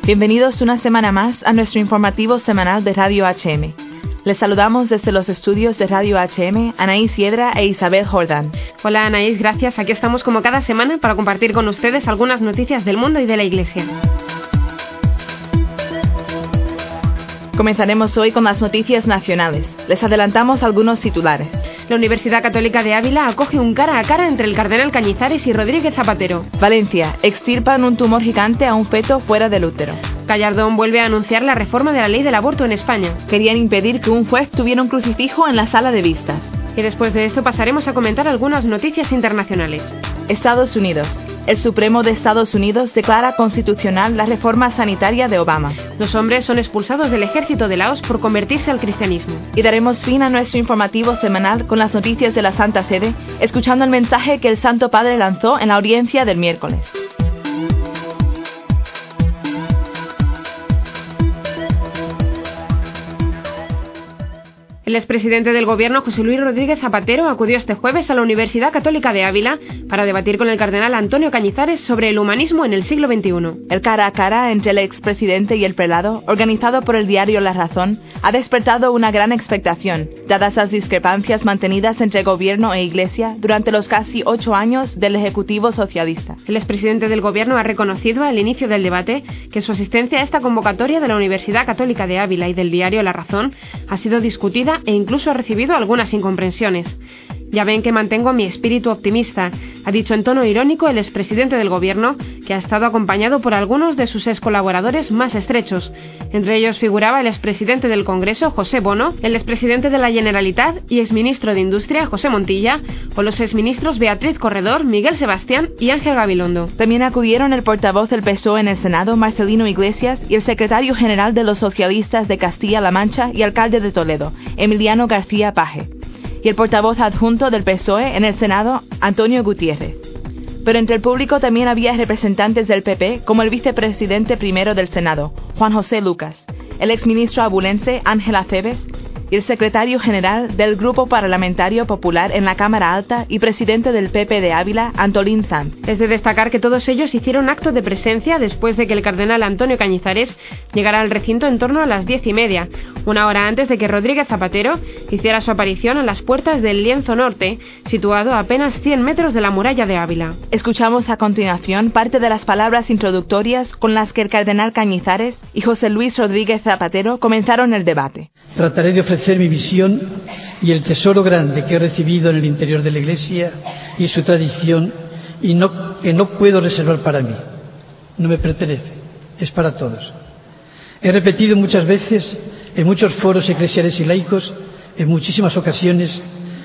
Bienvenidos una semana más a nuestro informativo semanal de Radio HM. Les saludamos desde los estudios de Radio HM, Anaís Hiedra e Isabel Jordán. Hola Anaís, gracias. Aquí estamos como cada semana para compartir con ustedes algunas noticias del mundo y de la Iglesia. Comenzaremos hoy con las noticias nacionales. Les adelantamos algunos titulares. La Universidad Católica de Ávila acoge un cara a cara entre el cardenal Cañizares y Rodríguez Zapatero. Valencia, extirpan un tumor gigante a un feto fuera del útero. Gallardón vuelve a anunciar la reforma de la ley del aborto en España. Querían impedir que un juez tuviera un crucifijo en la sala de vistas. Y después de esto pasaremos a comentar algunas noticias internacionales. Estados Unidos. El Supremo de Estados Unidos declara constitucional la reforma sanitaria de Obama. Los hombres son expulsados del ejército de Laos por convertirse al cristianismo. Y daremos fin a nuestro informativo semanal con las noticias de la Santa Sede, escuchando el mensaje que el Santo Padre lanzó en la audiencia del miércoles. El expresidente del Gobierno, José Luis Rodríguez Zapatero, acudió este jueves a la Universidad Católica de Ávila para debatir con el cardenal Antonio Cañizares sobre el humanismo en el siglo XXI. El cara a cara entre el expresidente y el prelado, organizado por el diario La Razón, ha despertado una gran expectación, dadas las discrepancias mantenidas entre Gobierno e Iglesia durante los casi 8 años del Ejecutivo socialista. El expresidente del Gobierno ha reconocido al inicio del debate que su asistencia a esta convocatoria de la Universidad Católica de Ávila y del diario La Razón ha sido discutida e incluso ha recibido algunas incomprensiones. Ya ven que mantengo mi espíritu optimista, ha dicho en tono irónico el expresidente del Gobierno, que ha estado acompañado por algunos de sus excolaboradores más estrechos. Entre ellos figuraba el expresidente del Congreso, José Bono, el expresidente de la Generalitat y exministro de Industria, José Montilla, o los exministros Beatriz Corredor, Miguel Sebastián y Ángel Gabilondo. También acudieron el portavoz del PSOE en el Senado, Marcelino Iglesias, y el secretario general de los socialistas de Castilla-La Mancha y alcalde de Toledo, Emiliano García Paje, y el portavoz adjunto del PSOE en el Senado, Antonio Gutiérrez. Pero entre el público también había representantes del PP, como el vicepresidente primero del Senado, Juan José Lucas, el exministro abulense Ángel Acebes y el secretario general del Grupo Parlamentario Popular en la Cámara Alta y presidente del PP de Ávila, Antolín Sanz. Es de destacar que todos ellos hicieron acto de presencia después de que el cardenal Antonio Cañizares llegara al recinto en torno a las 10:30, una hora antes de que Rodríguez Zapatero hiciera su aparición a las puertas del Lienzo Norte, situado a apenas 100 metros de la muralla de Ávila. Escuchamos a continuación parte de las palabras introductorias con las que el cardenal Cañizares y José Luis Rodríguez Zapatero comenzaron el debate. Trataré de ofrecer mi visión y el tesoro grande que he recibido en el interior de la Iglesia y su tradición y que no puedo reservar para mí. No me pertenece, es para todos. He repetido muchas veces en muchos foros eclesiales y laicos, en muchísimas ocasiones,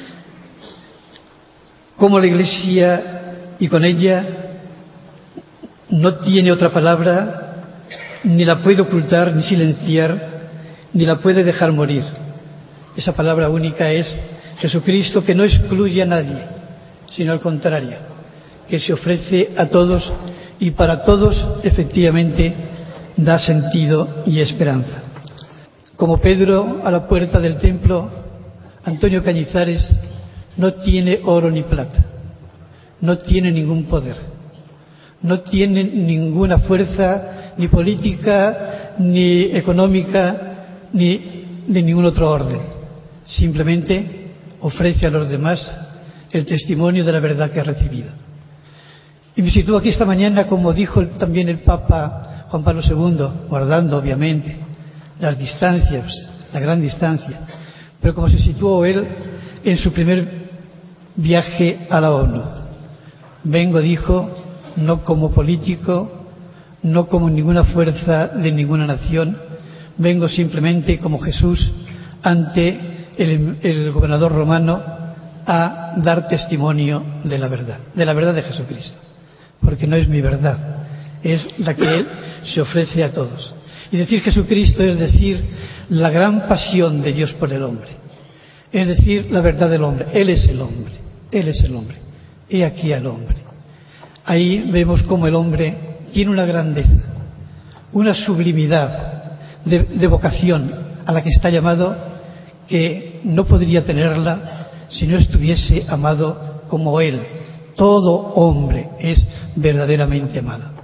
cómo la Iglesia y con ella no tiene otra palabra, ni la puede ocultar, ni silenciar, ni la puede dejar morir. Esa palabra única es Jesucristo, que no excluye a nadie, sino al contrario, que se ofrece a todos y para todos efectivamente da sentido y esperanza. Como Pedro a la puerta del templo, Antonio Cañizares no tiene oro ni plata, no tiene ningún poder, no tiene ninguna fuerza ni política, ni económica, ni de ningún otro orden. Simplemente ofrece a los demás el testimonio de la verdad que ha recibido. Y me sitúo aquí esta mañana, como dijo también el Papa Juan Pablo II, guardando obviamente las distancias, la gran distancia, pero como se situó él en su primer viaje a la ONU. Vengo, dijo, no como político, no como ninguna fuerza de ninguna nación, vengo simplemente como Jesús ante el gobernador romano a dar testimonio de la verdad de Jesucristo, porque no es mi verdad, es la que Él se ofrece a todos. Y decir Jesucristo es decir la gran pasión de Dios por el hombre, es decir la verdad del hombre. Él es el hombre, Él es el hombre. He aquí al hombre. Ahí vemos cómo el hombre tiene una grandeza, una sublimidad de vocación a la que está llamado, que no podría tenerla si no estuviese amado como Él. Todo hombre es verdaderamente amado.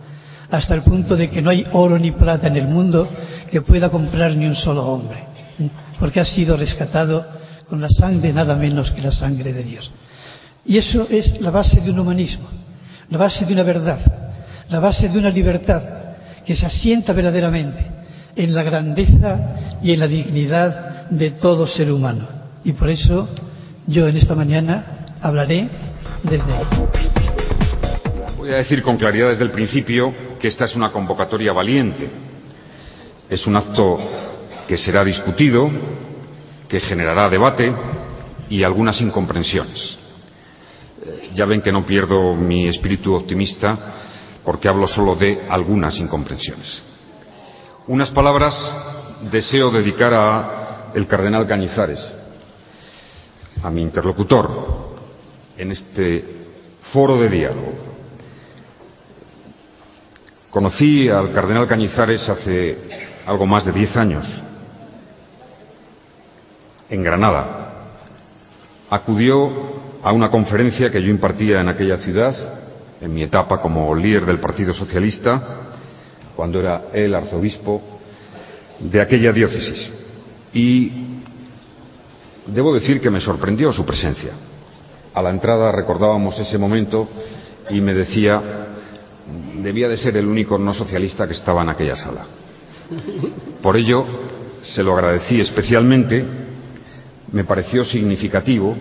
hasta el punto de que no hay oro ni plata en el mundo que pueda comprar ni un solo hombre, porque ha sido rescatado con la sangre nada menos que la sangre de Dios. Y eso es la base de un humanismo, la base de una verdad, la base de una libertad que se asienta verdaderamente en la grandeza y en la dignidad de todo ser humano. Y por eso yo en esta mañana hablaré desde ahí. Voy a decir con claridad desde el principio que esta es una convocatoria valiente. Es un acto que será discutido, que generará debate y algunas incomprensiones. Ya ven que no pierdo mi espíritu optimista porque hablo solo de algunas incomprensiones. Unas palabras deseo dedicar a el cardenal Cañizares, a mi interlocutor en este foro de diálogo. Conocí al cardenal Cañizares hace algo más de 10 años, en Granada. Acudió a una conferencia que yo impartía en aquella ciudad, en mi etapa como líder del Partido Socialista, cuando era él arzobispo de aquella diócesis. Y debo decir que me sorprendió su presencia. A la entrada recordábamos ese momento y me decía, debía de ser el único no socialista que estaba en aquella sala. Por ello, se lo agradecí especialmente, me pareció significativo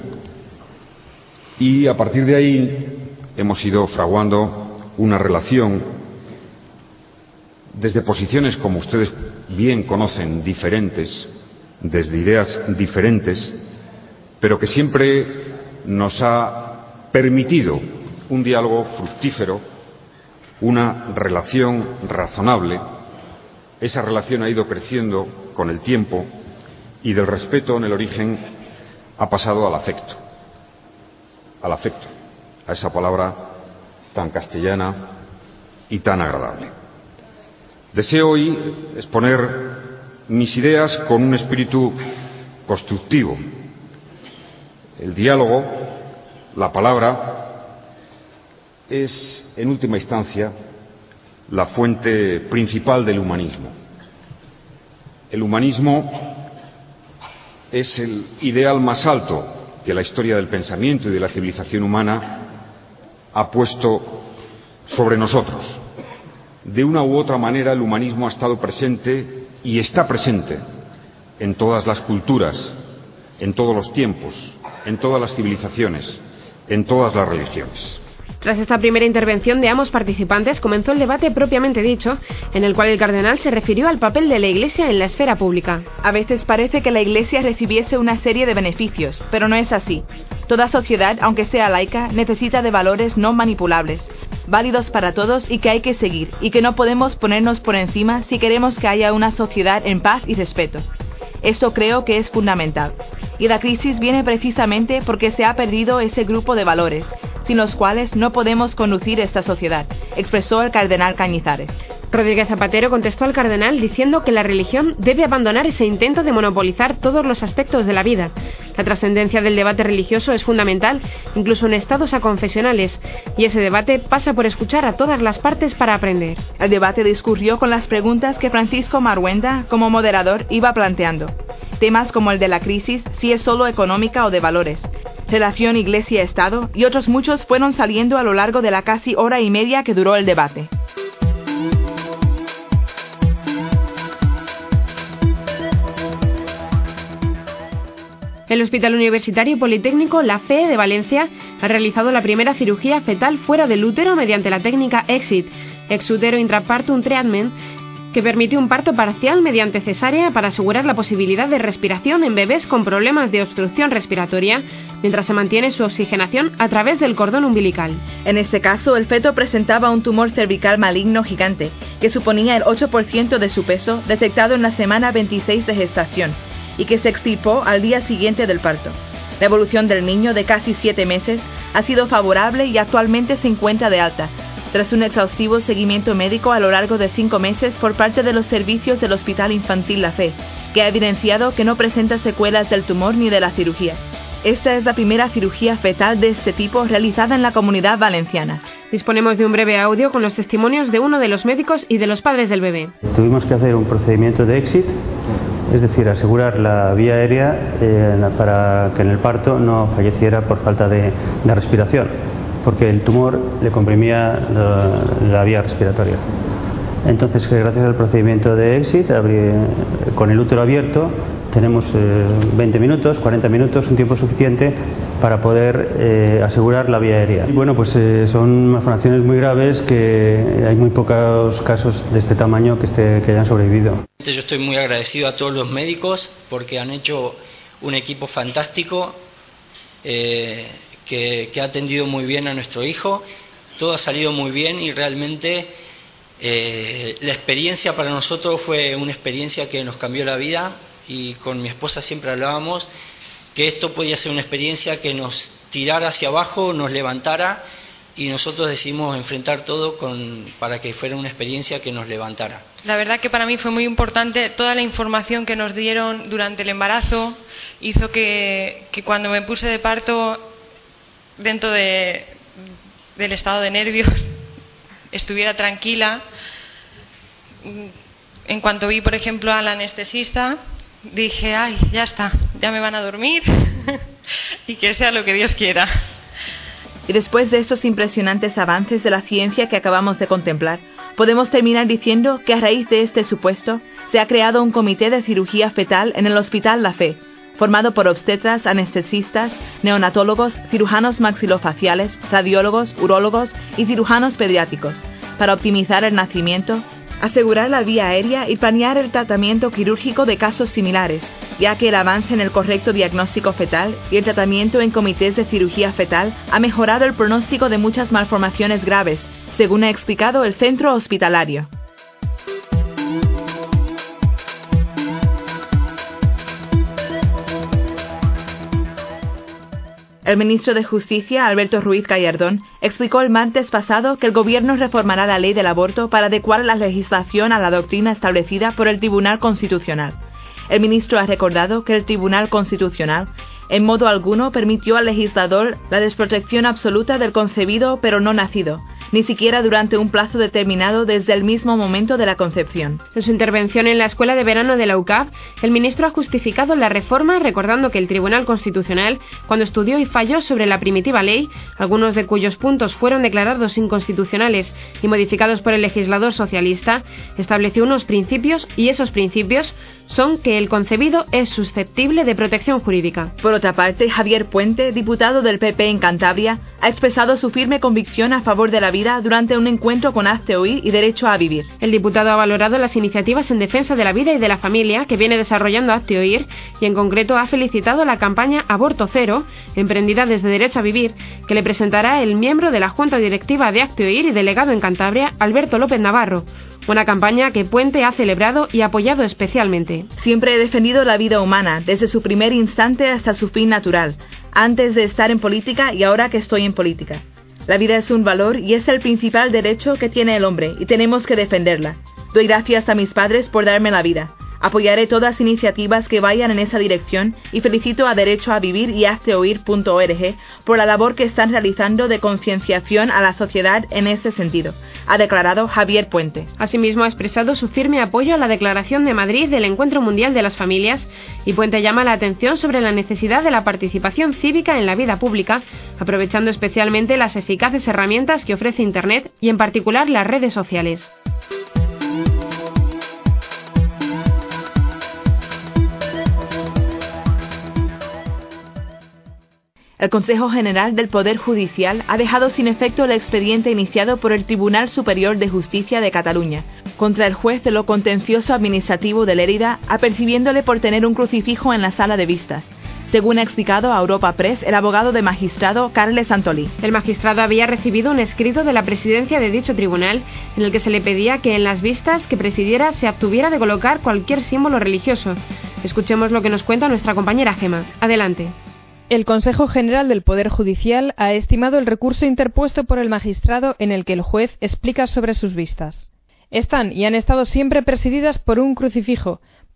y a partir de ahí hemos ido fraguando una relación desde posiciones, como ustedes bien conocen, diferentes, desde ideas diferentes, pero que siempre nos ha permitido un diálogo fructífero, una relación razonable. Esa relación ha ido creciendo con el tiempo y del respeto en el origen ha pasado al afecto, a esa palabra tan castellana y tan agradable. Deseo hoy exponer mis ideas con un espíritu constructivo. El diálogo, la palabra, es, en última instancia, la fuente principal del humanismo. El humanismo es el ideal más alto que la historia del pensamiento y de la civilización humana ha puesto sobre nosotros. De una u otra manera, el humanismo ha estado presente y está presente en todas las culturas, en todos los tiempos, en todas las civilizaciones, en todas las religiones. Tras esta primera intervención de ambos participantes, comenzó el debate propiamente dicho, en el cual el cardenal se refirió al papel de la Iglesia en la esfera pública. A veces parece que la Iglesia recibiese una serie de beneficios, pero no es así. Toda sociedad, aunque sea laica, necesita de valores no manipulables, válidos para todos y que hay que seguir, y que no podemos ponernos por encima si queremos que haya una sociedad en paz y respeto. Esto creo que es fundamental. Y la crisis viene precisamente porque se ha perdido ese grupo de valores, sin los cuales no podemos conducir esta sociedad, expresó el cardenal Cañizares. Rodríguez Zapatero contestó al cardenal diciendo que la religión debe abandonar ese intento de monopolizar todos los aspectos de la vida. La trascendencia del debate religioso es fundamental, incluso en estados aconfesionales, y ese debate pasa por escuchar a todas las partes para aprender. El debate discurrió con las preguntas que Francisco Marhuenda, como moderador, iba planteando. Temas como el de la crisis, si es solo económica o de valores, relación Iglesia-Estado y otros muchos fueron saliendo a lo largo de la casi hora y media que duró el debate. El Hospital Universitario Politécnico La Fe de Valencia ha realizado la primera cirugía fetal fuera del útero mediante la técnica EXIT, Ex-Utero Intrapartum Treatment, que permite un parto parcial mediante cesárea para asegurar la posibilidad de respiración en bebés con problemas de obstrucción respiratoria, mientras se mantiene su oxigenación a través del cordón umbilical. En este caso, el feto presentaba un tumor cervical maligno gigante, que suponía el 8% de su peso, detectado en la semana 26 de gestación, y que se extirpó al día siguiente del parto. La evolución del niño, de casi 7 meses, ha sido favorable y actualmente se encuentra de alta, tras un exhaustivo seguimiento médico a lo largo de 5 meses por parte de los servicios del Hospital Infantil La Fe, que ha evidenciado que no presenta secuelas del tumor ni de la cirugía. Esta es la primera cirugía fetal de este tipo realizada en la Comunidad Valenciana. Disponemos de un breve audio con los testimonios de uno de los médicos y de los padres del bebé. Tuvimos que hacer un procedimiento de exit, es decir, asegurar la vía aérea para que en el parto no falleciera por falta de respiración, porque el tumor le comprimía la vía respiratoria. Entonces, gracias al procedimiento de exit, con el útero abierto, tenemos 20 minutos, 40 minutos, un tiempo suficiente para poder asegurar la vía aérea. Y bueno, pues son malformaciones muy graves que hay muy pocos casos de este tamaño que hayan sobrevivido. Yo estoy muy agradecido a todos los médicos porque han hecho un equipo fantástico que ha atendido muy bien a nuestro hijo. Todo ha salido muy bien y realmente la experiencia para nosotros fue una experiencia que nos cambió la vida. Y con mi esposa siempre hablábamos que esto podía ser una experiencia que nos tirara hacia abajo, nos levantara, y nosotros decidimos enfrentar todo para que fuera una experiencia que nos levantara. La verdad que para mí fue muy importante toda la información que nos dieron durante el embarazo, hizo que cuando me puse de parto, dentro del estado de nervios, estuviera tranquila. En cuanto vi, por ejemplo, al anestesista, dije, ay, ya está, ya me van a dormir y que sea lo que Dios quiera. Y después de estos impresionantes avances de la ciencia que acabamos de contemplar, podemos terminar diciendo que a raíz de este supuesto se ha creado un comité de cirugía fetal en el Hospital La Fe, formado por obstetras, anestesistas, neonatólogos, cirujanos maxilofaciales, radiólogos, urólogos y cirujanos pediátricos, para optimizar el nacimiento, asegurar la vía aérea y planear el tratamiento quirúrgico de casos similares, ya que el avance en el correcto diagnóstico fetal y el tratamiento en comités de cirugía fetal ha mejorado el pronóstico de muchas malformaciones graves, según ha explicado el centro hospitalario. El ministro de Justicia, Alberto Ruiz Gallardón, explicó el martes pasado que el Gobierno reformará la ley del aborto para adecuar la legislación a la doctrina establecida por el Tribunal Constitucional. El ministro ha recordado que el Tribunal Constitucional en modo alguno permitió al legislador la desprotección absoluta del concebido pero no nacido, ni siquiera durante un plazo determinado desde el mismo momento de la concepción. En su intervención en la Escuela de Verano de la UCAV, el ministro ha justificado la reforma recordando que el Tribunal Constitucional, cuando estudió y falló sobre la primitiva ley, algunos de cuyos puntos fueron declarados inconstitucionales y modificados por el legislador socialista, estableció unos principios, y esos principios son que el concebido es susceptible de protección jurídica. Por otra parte, Javier Puente, diputado del PP en Cantabria, ha expresado su firme convicción a favor de la vida durante un encuentro con Hazte Oír y Derecho a Vivir. El diputado ha valorado las iniciativas en defensa de la vida y de la familia que viene desarrollando Hazte Oír y en concreto ha felicitado la campaña Aborto Cero, emprendida desde Derecho a Vivir, que le presentará el miembro de la Junta Directiva de Hazte Oír y delegado en Cantabria, Alberto López Navarro. Una campaña que Puente ha celebrado y apoyado especialmente. Siempre he defendido la vida humana, desde su primer instante hasta su fin natural, antes de estar en política y ahora que estoy en política. La vida es un valor y es el principal derecho que tiene el hombre, y tenemos que defenderla. Doy gracias a mis padres por darme la vida. Apoyaré todas iniciativas que vayan en esa dirección y felicito a Derecho a Vivir y hazteoír.org por la labor que están realizando de concienciación a la sociedad en ese sentido, ha declarado Javier Puente. Asimismo, ha expresado su firme apoyo a la Declaración de Madrid del Encuentro Mundial de las Familias, y Puente llama la atención sobre la necesidad de la participación cívica en la vida pública, aprovechando especialmente las eficaces herramientas que ofrece Internet y en particular las redes sociales. El Consejo General del Poder Judicial ha dejado sin efecto el expediente iniciado por el Tribunal Superior de Justicia de Cataluña contra el juez de lo contencioso administrativo de Lérida, apercibiéndole por tener un crucifijo en la sala de vistas, según ha explicado a Europa Press el abogado de magistrado Carles Antolí. El magistrado había recibido un escrito de la presidencia de dicho tribunal en el que se le pedía que en las vistas que presidiera se abstuviera de colocar cualquier símbolo religioso. Escuchemos lo que nos cuenta nuestra compañera Gema. Adelante. El Consejo General del Poder Judicial ha estimado el recurso interpuesto por el magistrado en el que el juez explica sobre sus vistas. Están y han estado siempre presididas por un crucifijo,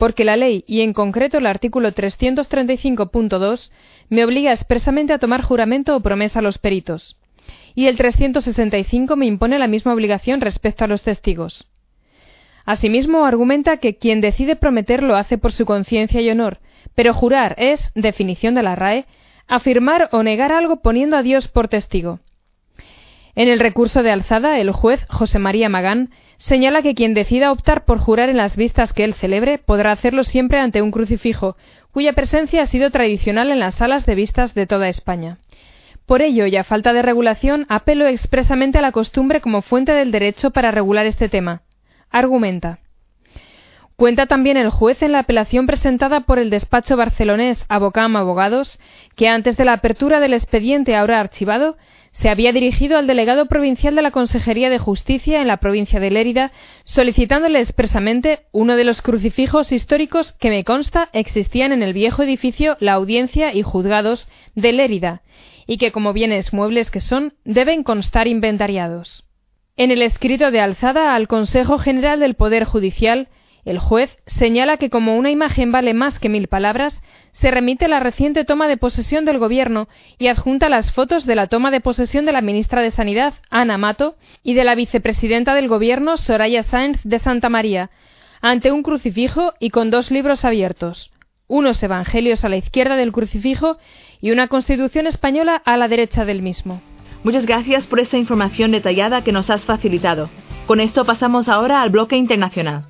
porque la ley, y en concreto el artículo 335.2, me obliga expresamente a tomar juramento o promesa a los peritos, y el 365 me impone la misma obligación respecto a los testigos. Asimismo, argumenta que quien decide prometer lo hace por su conciencia y honor, pero jurar es, definición de la RAE, afirmar o negar algo poniendo a Dios por testigo. En el recurso de alzada, el juez José María Magán señala que quien decida optar por jurar en las vistas que él celebre podrá hacerlo siempre ante un crucifijo, cuya presencia ha sido tradicional en las salas de vistas de toda España. Por ello, y a falta de regulación, apelo expresamente a la costumbre como fuente del derecho para regular este tema. Argumenta. Cuenta también el juez en la apelación presentada por el despacho barcelonés Abocam Abogados, que antes de la apertura del expediente ahora archivado, se había dirigido al delegado provincial de la Consejería de Justicia en la provincia de Lérida, solicitándole expresamente uno de los crucifijos históricos que me consta existían en el viejo edificio La Audiencia y Juzgados de Lérida, y que como bienes muebles que son, deben constar inventariados. En el escrito de alzada al Consejo General del Poder Judicial, el juez señala que como una imagen vale más que 1000 palabras, se remite a la reciente toma de posesión del Gobierno y adjunta las fotos de la toma de posesión de la ministra de Sanidad, Ana Mato, y de la vicepresidenta del Gobierno, Soraya Sáenz de Santamaría, ante un crucifijo y con 2 libros abiertos, unos evangelios a la izquierda del crucifijo y una Constitución española a la derecha del mismo. Muchas gracias por esta información detallada que nos has facilitado. Con esto pasamos ahora al bloque internacional.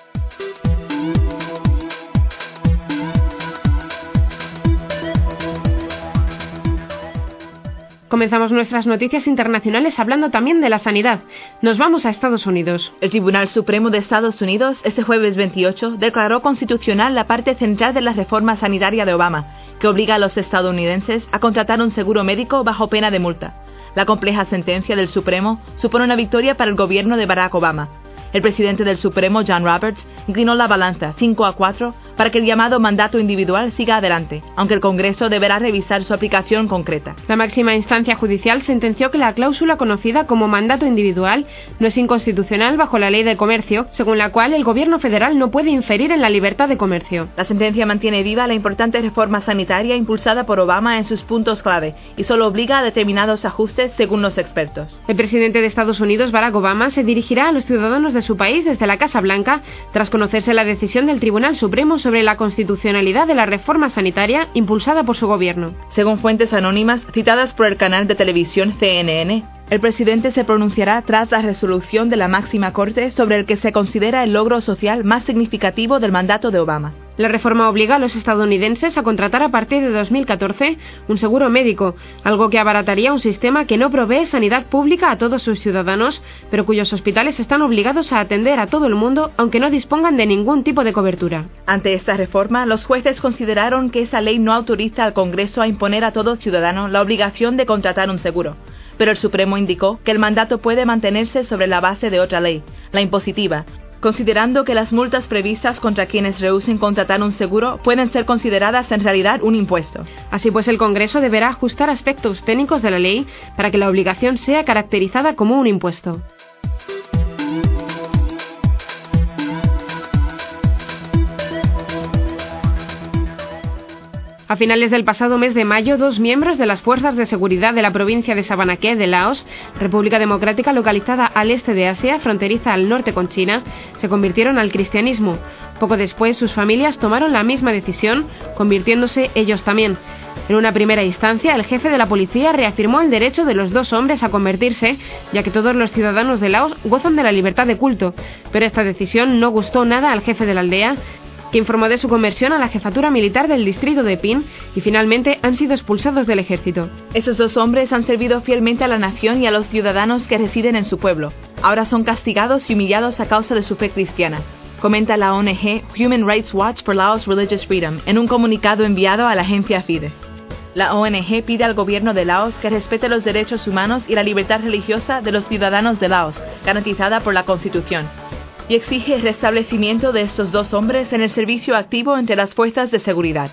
Comenzamos nuestras noticias internacionales hablando también de la sanidad. Nos vamos a Estados Unidos. El Tribunal Supremo de Estados Unidos, este jueves 28, declaró constitucional la parte central de la reforma sanitaria de Obama, que obliga a los estadounidenses a contratar un seguro médico bajo pena de multa. La compleja sentencia del Supremo supone una victoria para el gobierno de Barack Obama. El presidente del Supremo, John Roberts, inclinó la balanza 5-4 para que el llamado mandato individual siga adelante, aunque el Congreso deberá revisar su aplicación concreta. La máxima instancia judicial sentenció que la cláusula conocida como mandato individual no es inconstitucional bajo la Ley de Comercio, según la cual el gobierno federal no puede inferir en la libertad de comercio. La sentencia mantiene viva la importante reforma sanitaria impulsada por Obama en sus puntos clave y solo obliga a determinados ajustes según los expertos. El presidente de Estados Unidos, Barack Obama, se dirigirá a los ciudadanos de su país desde la Casa Blanca tras conocerse la decisión del Tribunal Supremo sobre la constitucionalidad de la reforma sanitaria impulsada por su gobierno. Según fuentes anónimas citadas por el canal de televisión CNN, el presidente se pronunciará tras la resolución de la máxima corte sobre el que se considera el logro social más significativo del mandato de Obama. La reforma obliga a los estadounidenses a contratar a partir de 2014 un seguro médico, algo que abarataría un sistema que no provee sanidad pública a todos sus ciudadanos, pero cuyos hospitales están obligados a atender a todo el mundo aunque no dispongan de ningún tipo de cobertura. Ante esta reforma, los jueces consideraron que esa ley no autoriza al Congreso a imponer a todo ciudadano la obligación de contratar un seguro. Pero el Supremo indicó que el mandato puede mantenerse sobre la base de otra ley, la impositiva, considerando que las multas previstas contra quienes rehúsen contratar un seguro pueden ser consideradas en realidad un impuesto. Así pues, el Congreso deberá ajustar aspectos técnicos de la ley para que la obligación sea caracterizada como un impuesto. A finales del pasado mes de mayo, 2 miembros de las fuerzas de seguridad de la provincia de Savannakhet de Laos, República Democrática localizada al este de Asia, fronteriza al norte con China, se convirtieron al cristianismo. Poco después, sus familias tomaron la misma decisión, convirtiéndose ellos también. En una primera instancia, el jefe de la policía reafirmó el derecho de los 2 hombres a convertirse, ya que todos los ciudadanos de Laos gozan de la libertad de culto, pero esta decisión no gustó nada al jefe de la aldea, que informó de su conversión a la jefatura militar del distrito de Pin y finalmente han sido expulsados del ejército. Esos 2 hombres han servido fielmente a la nación y a los ciudadanos que residen en su pueblo. Ahora son castigados y humillados a causa de su fe cristiana, comenta la ONG Human Rights Watch for Laos Religious Freedom en un comunicado enviado a la agencia FIDE. La ONG pide al gobierno de Laos que respete los derechos humanos y la libertad religiosa de los ciudadanos de Laos, garantizada por la Constitución, y exige el restablecimiento de estos 2 hombres en el servicio activo entre las fuerzas de seguridad.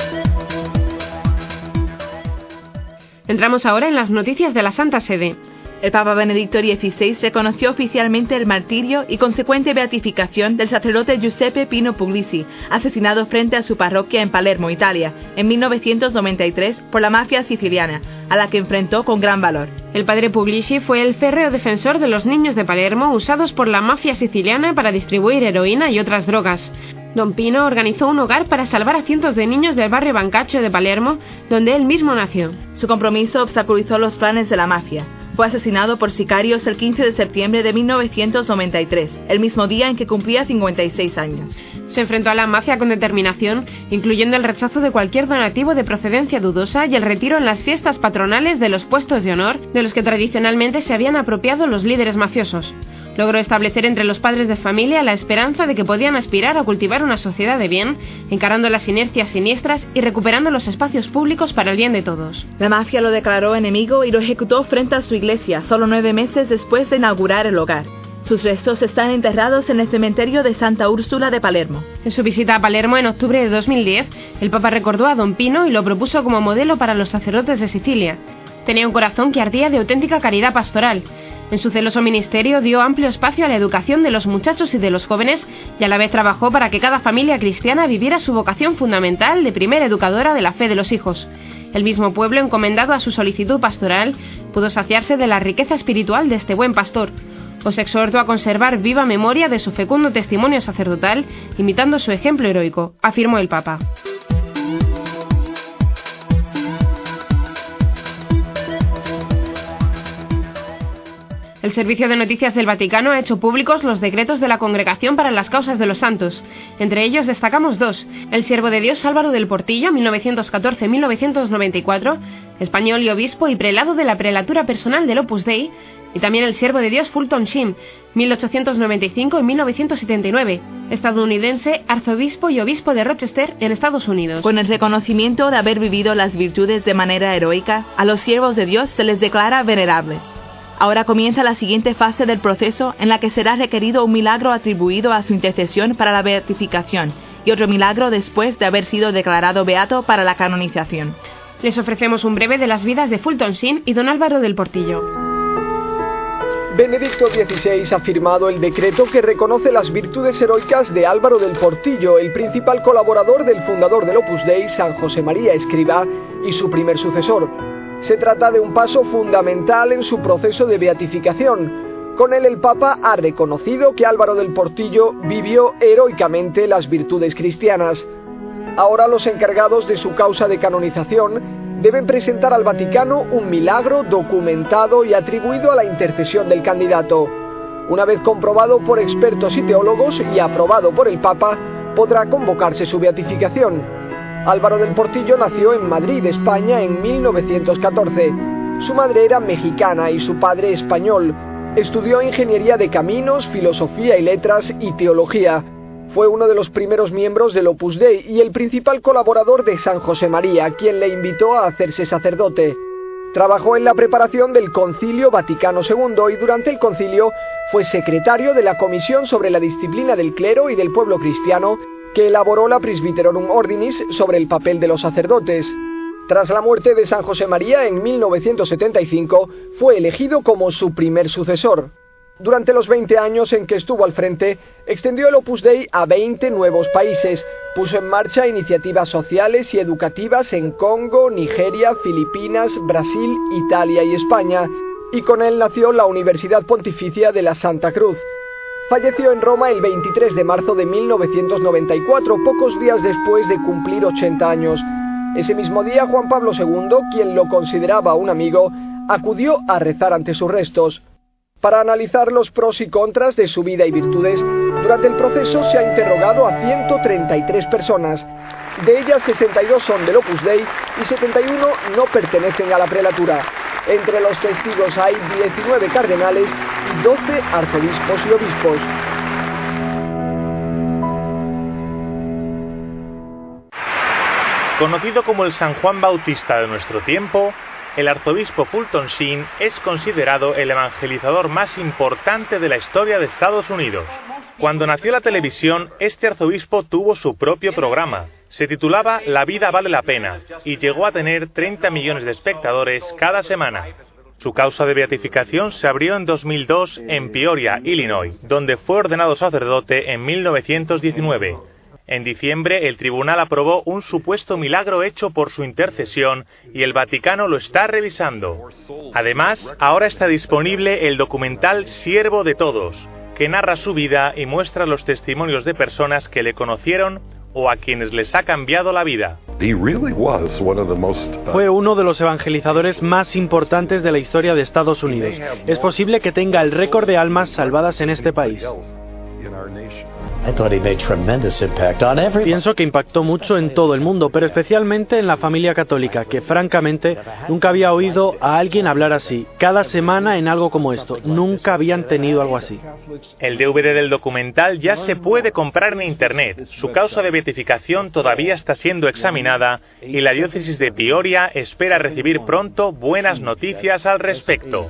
Entramos ahora en las noticias de la Santa Sede. El Papa Benedicto XVI reconoció oficialmente el martirio y consecuente beatificación del sacerdote Giuseppe Pino Puglisi, asesinado frente a su parroquia en Palermo, Italia, en 1993 por la mafia siciliana, a la que enfrentó con gran valor. El padre Puglisi fue el férreo defensor de los niños de Palermo usados por la mafia siciliana para distribuir heroína y otras drogas. Don Pino organizó un hogar para salvar a cientos de niños del barrio Bancaccio de Palermo, donde él mismo nació. Su compromiso obstaculizó los planes de la mafia. Fue asesinado por sicarios el 15 de septiembre de 1993, el mismo día en que cumplía 56 años. Se enfrentó a la mafia con determinación, incluyendo el rechazo de cualquier donativo de procedencia dudosa y el retiro en las fiestas patronales de los puestos de honor de los que tradicionalmente se habían apropiado los líderes mafiosos. Logró establecer entre los padres de familia la esperanza de que podían aspirar a cultivar una sociedad de bien, encarando las inercias siniestras y recuperando los espacios públicos para el bien de todos. La mafia lo declaró enemigo y lo ejecutó frente a su iglesia, solo 9 meses después de inaugurar el hogar. Sus restos están enterrados en el cementerio de Santa Úrsula de Palermo. En su visita a Palermo en octubre de 2010, el Papa recordó a Don Pino y lo propuso como modelo para los sacerdotes de Sicilia. Tenía un corazón que ardía de auténtica caridad pastoral. En su celoso ministerio dio amplio espacio a la educación de los muchachos y de los jóvenes y a la vez trabajó para que cada familia cristiana viviera su vocación fundamental de primera educadora de la fe de los hijos. El mismo pueblo, encomendado a su solicitud pastoral, pudo saciarse de la riqueza espiritual de este buen pastor. Os exhorto a conservar viva memoria de su fecundo testimonio sacerdotal, imitando su ejemplo heroico, afirmó el Papa. El Servicio de Noticias del Vaticano ha hecho públicos los decretos de la Congregación para las Causas de los Santos. Entre ellos destacamos 2. El siervo de Dios Álvaro del Portillo, 1914-1994, español y obispo y prelado de la prelatura personal del Opus Dei, y también el siervo de Dios Fulton Sheen, 1895-1979, estadounidense, arzobispo y obispo de Rochester, en Estados Unidos. Con el reconocimiento de haber vivido las virtudes de manera heroica, a los siervos de Dios se les declara venerables. Ahora comienza la siguiente fase del proceso en la que será requerido un milagro atribuido a su intercesión para la beatificación y otro milagro después de haber sido declarado beato para la canonización. Les ofrecemos un breve de las vidas de Fulton Sheen y don Álvaro del Portillo. Benedicto XVI ha firmado el decreto que reconoce las virtudes heroicas de Álvaro del Portillo, el principal colaborador del fundador del Opus Dei, San José María Escrivá, y su primer sucesor. Se trata de un paso fundamental en su proceso de beatificación. Con él el Papa ha reconocido que Álvaro del Portillo vivió heroicamente las virtudes cristianas. Ahora los encargados de su causa de canonización deben presentar al Vaticano un milagro documentado y atribuido a la intercesión del candidato. Una vez comprobado por expertos y teólogos y aprobado por el Papa, podrá convocarse su beatificación. Álvaro del Portillo nació en Madrid, España, en 1914. Su madre era mexicana y su padre español. Estudió ingeniería de caminos, filosofía y letras y teología. Fue uno de los primeros miembros del Opus Dei y el principal colaborador de San José María, quien le invitó a hacerse sacerdote. Trabajó en la preparación del Concilio Vaticano II y durante el concilio fue secretario de la Comisión sobre la Disciplina del Clero y del Pueblo Cristiano, que elaboró la Presbyterorum Ordinis sobre el papel de los sacerdotes. Tras la muerte de San José María en 1975, fue elegido como su primer sucesor. Durante los 20 años en que estuvo al frente, extendió el Opus Dei a 20 nuevos países, puso en marcha iniciativas sociales y educativas en Congo, Nigeria, Filipinas, Brasil, Italia y España, y con él nació la Universidad Pontificia de la Santa Cruz. Falleció en Roma el 23 de marzo de 1994, pocos días después de cumplir 80 años. Ese mismo día, Juan Pablo II, quien lo consideraba un amigo, acudió a rezar ante sus restos. Para analizar los pros y contras de su vida y virtudes, durante el proceso se ha interrogado a 133 personas. De ellas, 62 son del Opus Dei y 71 no pertenecen a la prelatura. Entre los testigos hay 19 cardenales y 12 arzobispos y obispos. Conocido como el San Juan Bautista de nuestro tiempo, el arzobispo Fulton Sheen es considerado el evangelizador más importante de la historia de Estados Unidos. Cuando nació la televisión, este arzobispo tuvo su propio programa. Se titulaba La vida vale la pena y llegó a tener 30 millones de espectadores cada semana. Su causa de beatificación se abrió en 2002 en Peoria, Illinois, donde fue ordenado sacerdote en 1919. En diciembre, el tribunal aprobó un supuesto milagro hecho por su intercesión y el Vaticano lo está revisando. Además, ahora está disponible el documental Siervo de Todos, que narra su vida y muestra los testimonios de personas que le conocieron o a quienes les ha cambiado la vida. Fue uno de los evangelizadores más importantes de la historia de Estados Unidos. Es posible que tenga el récord de almas salvadas en este país. Pienso que impactó mucho en todo el mundo, pero especialmente en la familia católica, que francamente nunca había oído a alguien hablar así, cada semana en algo como esto. Nunca habían tenido algo así. El DVD del documental ya se puede comprar en Internet. Su causa de beatificación todavía está siendo examinada y la diócesis de Peoria espera recibir pronto buenas noticias al respecto.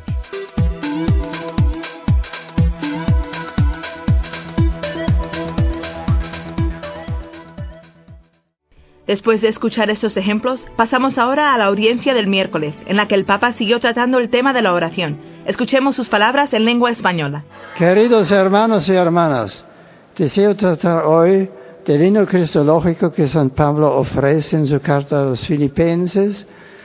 Después de escuchar estos ejemplos, pasamos ahora a la audiencia del miércoles, en la que el Papa siguió tratando el tema de la oración. Escuchemos sus palabras en lengua española. Queridos hermanos y hermanas, deseo tratar hoy del himno cristológico que San Pablo ofrece en su carta a los Filipenses,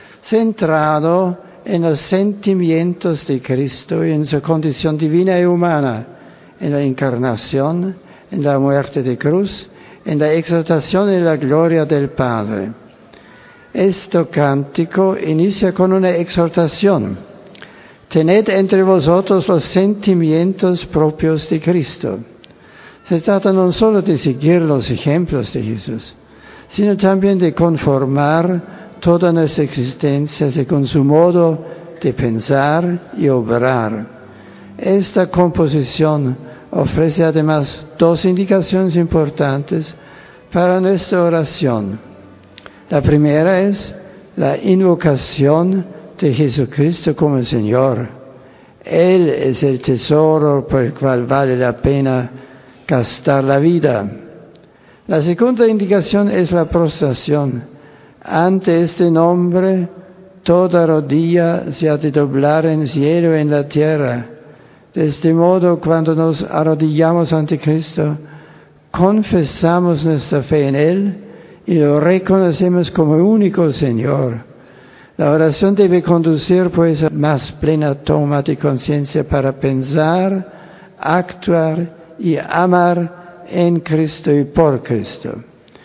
centrado en los sentimientos de Cristo y en su condición divina y humana, en la encarnación, en la muerte de cruz, en la exaltación y la gloria del Padre. Este cántico inicia con una exhortación. Tened entre vosotros los sentimientos propios de Cristo. Se trata no solo de seguir los ejemplos de Jesús, sino también de conformar toda nuestra existencia con su modo de pensar y obrar. Esta composición ofrece además dos indicaciones importantes para nuestra oración. La primera es la invocación de Jesucristo como Señor. Él es el tesoro por el cual vale la pena gastar la vida. La segunda indicación es la prostración. Ante este nombre, toda rodilla se ha de doblar en cielo y en la tierra. De este modo, cuando nos arrodillamos ante Cristo, confesamos nuestra fe en Él y lo reconocemos como único Señor. La oración debe conducir pues a más plena toma de conciencia para pensar, actuar y amar en Cristo y por Cristo.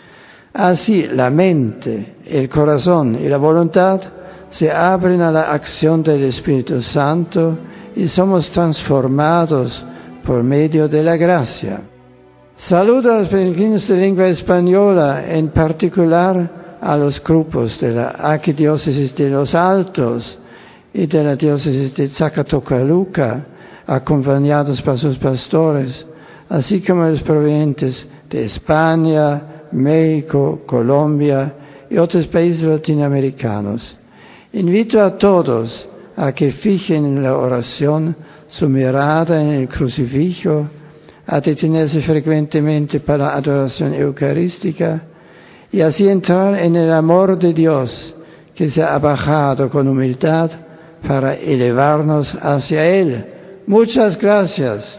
Así, la mente, el corazón y la voluntad se abren a la acción del Espíritu Santo y somos transformados por medio de la gracia. Saludo a los peregrinos de lengua española, en particular a los grupos de la Arquidiócesis de Los Altos y de la Diócesis de Zacatocaluca, acompañados por sus pastores, así como los provenientes de España, México, Colombia y otros países latinoamericanos. Invito a todos a que fijen en la oración su mirada en el crucifijo, a detenerse frecuentemente para la adoración eucarística y así entrar en el amor de Dios que se ha bajado con humildad para elevarnos hacia Él. Muchas gracias.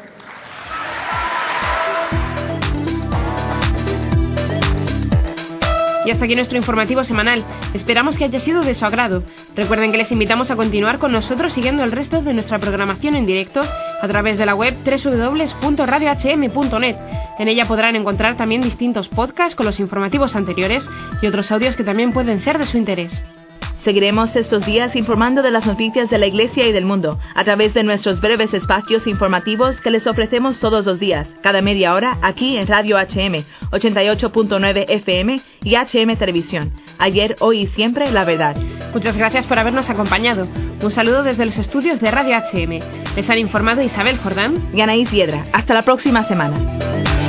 Y hasta aquí nuestro informativo semanal. Esperamos que haya sido de su agrado. Recuerden que les invitamos a continuar con nosotros siguiendo el resto de nuestra programación en directo a través de la web www.radiohm.net. En ella podrán encontrar también distintos podcasts con los informativos anteriores y otros audios que también pueden ser de su interés. Seguiremos estos días informando de las noticias de la Iglesia y del mundo, a través de nuestros breves espacios informativos que les ofrecemos todos los días, cada media hora, aquí en Radio HM, 88.9 FM y HM Televisión. Ayer, hoy y siempre, la verdad. Muchas gracias por habernos acompañado. Un saludo desde los estudios de Radio HM. Les han informado Isabel Jordán y Anaís Hiedra. Hasta la próxima semana.